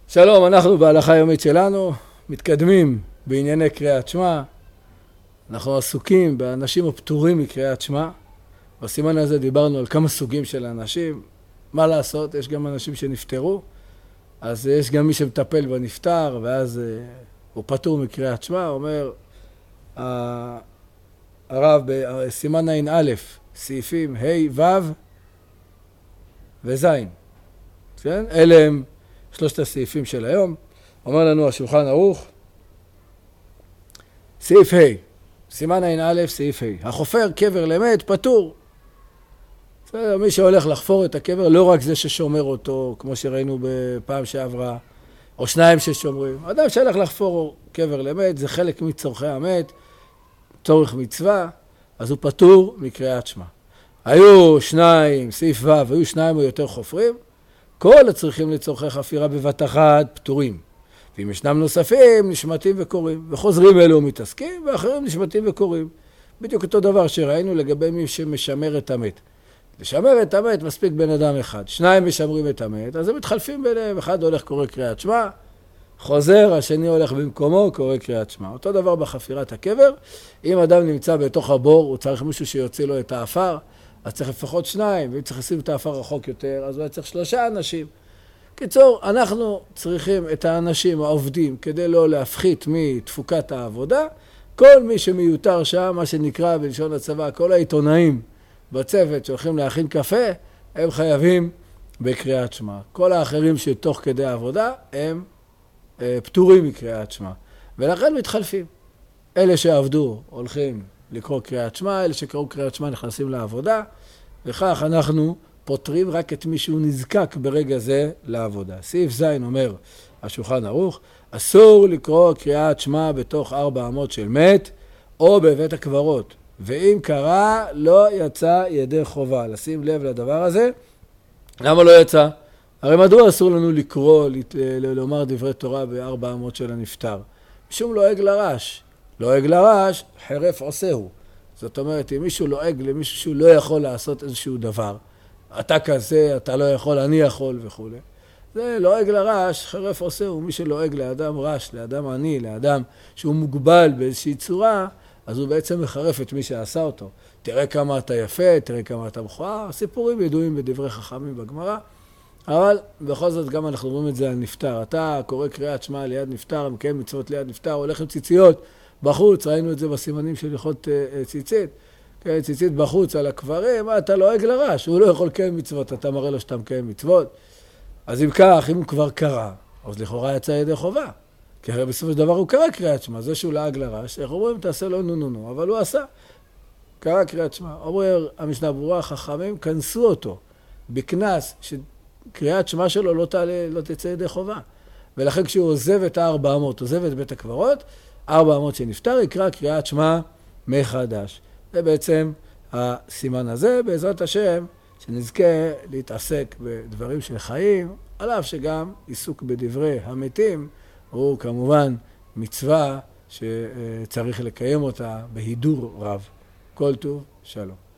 שלום, אנחנו בהלכה היומית שלנו מתקדמים בענייני קריאת שמע. אנחנו עסוקים באנשים הפטורים מקריאת שמע. בסימן הזה דיברנו על כמה סוגים של אנשים. מה לעשות? יש גם אנשים שנפטרו, אז יש גם מי שמטפל בנפטר, ואז הוא פטור מקריאת שמע. אומר הרב בסימן ע"א, סעיפים ה' ו' וז'. כן? אלה הם שלושת הסעיפים של היום. אומר לנו השולחן ערוך, סעיף ה', סימן ע"א, סעיף ה', החופר קבר למת פטור. מי שהולך לחפור את הקבר, לא רק זה ששומר אותו, כמו שראינו בפעם שעברה, או שניים ששומרים. אדם שהולך לחפור קבר למת, זה חלק מצורכי המת, צורך מצווה, אז הוא פטור מקריאת שמע. היו שניים, סעיף ו', היו שניים או יותר חופרים, כל הצריכים לצורכי חפירה בבת אחת פטורים. ואם ישנם נוספים, נשמטים וקוראים. וחוזרים אלו מתעסקים, ואחרים נשמטים וקוראים. בדיוק אותו דבר שראינו לגבי מי שמשמר את המת. לשמר את המת מספיק בן אדם אחד. שניים משמרים את המת, אז הם מתחלפים ביניהם. אחד הולך קורא קריאת שמע, חוזר, השני הולך במקומו, קורא קריאת שמע. אותו דבר בחפירת הקבר. אם אדם נמצא בתוך הבור, הוא צריך מישהו שיוציא לו את האפר, אז צריך לפחות שניים, ואם צריך לשים את האפר רחוק יותר, אז הוא צריך 3 אנשים. קיצור, אנחנו צריכים את האנשים העובדים כדי לא להפחית מתפוקת העבודה. כל מי שמיותר שם, מה שנקרא בלשון הצבא, כל העיתונאים בצוות שהולכים להכין קפה, הם חייבים בקריאת שמע. כל האחרים שתוך כדי העבודה הם פטורים מקריאת שמע. ולכן מתחלפים. אלה שעבדו הולכים לקרוא קריאת שמע, אלה שקראו קריאת שמע נכנסים לעבודה, וכך אנחנו פותרים רק את מי שהוא נזקק ברגע זה לעבודה. סעיף ז' אומר השולחן ערוך, אסור לקרוא קריאת שמע בתוך 4 אמות של מת או בבית הקברות, ואם קרה לא יצא ידי חובה. לשים לב לדבר הזה. למה לא יצא? הרי מדוע אסור לנו לקרוא, לומר דברי תורה ב4 אמות של הנפטר? משום לועג לרש. לועג לרש, חרף עושהו. זאת אומרת, אם מישהו לועג למישהו שהוא לא יכול לעשות איזשהו דבר, אתה כזה, אתה לא יכול, אני יכול וכו'. זה לועג לרש, חרף עושהו. מי שלועג לאדם רש, לאדם עני, לאדם שהוא מוגבל באיזושהי צורה, אז הוא בעצם מחרף את מי שעשה אותו. תראה כמה אתה יפה, תראה כמה אתה מכוער. סיפורים ידועים בדברי חכמים בגמרא, אבל בכל זאת גם אנחנו רואים את זה על נפטר. אתה קורא קריאת שמע ליד נפטר, מקיים מצוות ליד נפטר, הולך עם ציציות בחוץ, ראינו את זה בסימנים של הלכות ציצית. כן, ציצית בחוץ על הקברים, אתה לועג לרש, הוא לא יכול לקיים מצוות, אתה מראה לו שאתה מקיים מצוות. אז אם כך, אם הוא כבר קרא, אז לכאורה יצא ידי חובה. כי הרי בסופו של דבר הוא קרא קריאת שמע, זה שהוא לעג לרש, איך אומרים, תעשה לו נו, אבל הוא עשה. קרא קריאת שמע. אומר המשנה ברורה, חכמים כנסו אותו בכנס שקריאת שמע שלו לא תצא ידי חובה. ולכן כשהוא עוזב את 400, עוזב את בית הקברות, 400 שנפטר, יקרא קריאת שמע מחדש. זה בעצם הסימן הזה, בעזרת השם, שנזכה להתעסק בדברים של חיים, על אף שגם עיסוק בדברי המתים, הוא כמובן מצווה שצריך לקיים אותה בהידור רב. כל טוב, שלום.